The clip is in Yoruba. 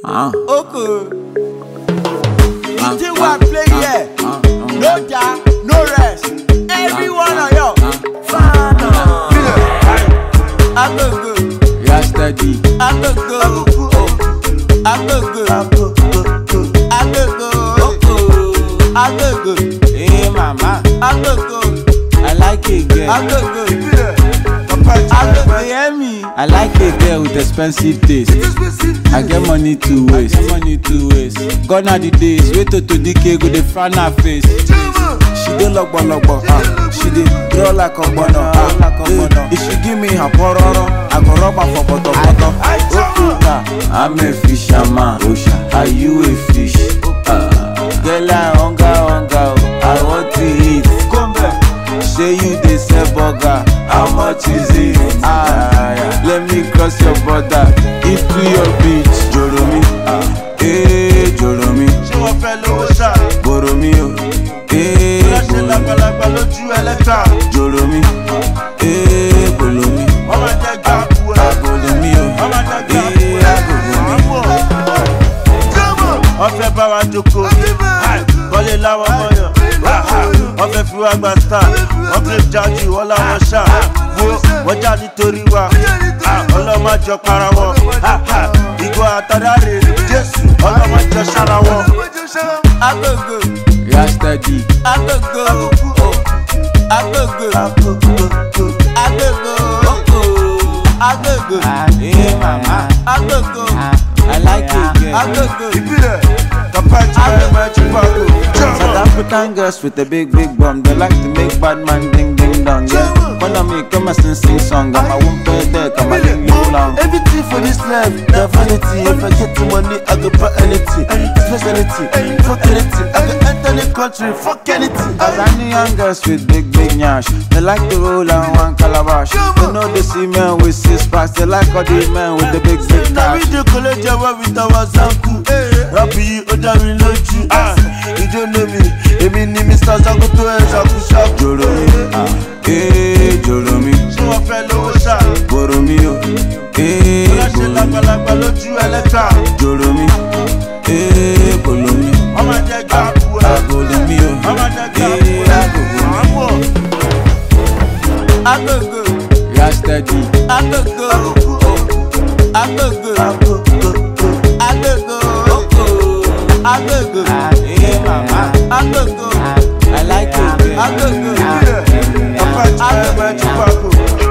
Okay. Still one play here. No job, no rest. Everyone on yo. I go good. Yeah, steady. I go good. I go good. I go good. I go good. Hey, mama. I go good. I like a girl. I go good. I go good. Hear me. I like a girl with expensive taste. I get money to waste. Gone are the days. Wait to decay go the front her face. She dey logbo, she dey draw like a bono. If she give me her pororo, I go rub her for poto. I'm a fisherman. Are you a fish? Girl, I hunger. I want to eat. Say you dey sell burger. How much is it? Let me cross your border into your beach. Joromi, Joromi. Ṣé wọ́n fẹ́ lówó ṣá? Boromi o, Ṣé lágbàlagbà lójú ẹlẹ́ta? Joromi, Bolomi. Wọ́n máa jẹ́ gbàgbó ẹ̀. Agolomi o, Wọ́n máa jẹ́ gbàgbó ẹ̀. Wọ́n fẹ́ bá wa jókòó. Kọ́lé láwọn mọ́yàn. Wọ́n fẹ́ fi wá gba star. Wọ́n fi jáde wọ́n láwọn ṣá. Wọ́n já nítorí wa. Ọlọ́mọjọ para wọn. Ìgò àtàdáre Jésù. Ọlọ́mọjọ ṣára wọn. Agogo. Yeah, steady. Agogo. Agogo. Agogo. Hey, mama. Agogo. I like a girl. Agogo. South African girls with a big bum. They like to make bad man ding dong. Yeah. When I make come and sing song, I'm a whoop there, come and ding long. Everything for this life, the vanity. If I get the money, I go buy anything. Speciality, fuck anything. I go enter the country, fuck anything. As I know young girls with big nyash, they like to roll on one calabash. They know they see men with 6 packs. They like all the men with the big Now we cash. do college with our zanku. Rapi, Odari, Loju. You don't know me. Emi ni Mr. Zango to Ezaku Shaku. Joromi, Joromi. Ṣé wọ́n fẹ́ lówó ṣá? Boromi o, Ṣé Boromi. lágbàlagbà lójú ẹlẹ́ta? Joromi, Bolomi. Wọ́n máa jẹ́ gbàgbó ẹ̀. Agolomi o, Wọ́n máa jẹ́ gbàgbó ẹ̀. Agolomi. Agogo. Yeah, steady. Agogo. Agogo. Agogo. Hey, mama. Agogo. I like a girl. Agogo. Agogo.